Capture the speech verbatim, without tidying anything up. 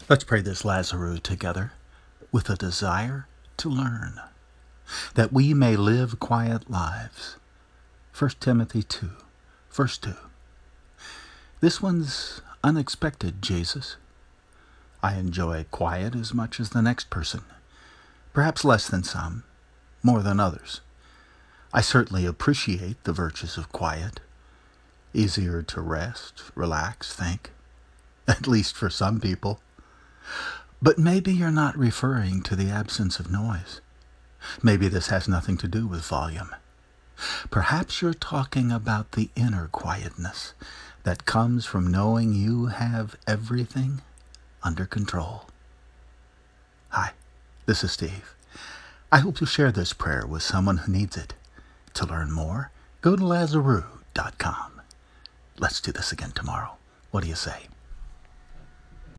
Let's pray this Lazarus together with a desire to learn, that we may live quiet lives. First Timothy two, verse two. This one's unexpected, Jesus. I enjoy quiet as much as the next person, perhaps less than some, more than others. I certainly appreciate the virtues of quiet. Easier to rest, relax, think, at least for some people. But maybe you're not referring to the absence of noise. Maybe this has nothing to do with volume. Perhaps you're talking about the inner quietness that comes from knowing you have everything under control. Hi, this is Steve. I hope you'll share this prayer with someone who needs it. To learn more, go to lazarus dot com. Let's do this again tomorrow. What do you say?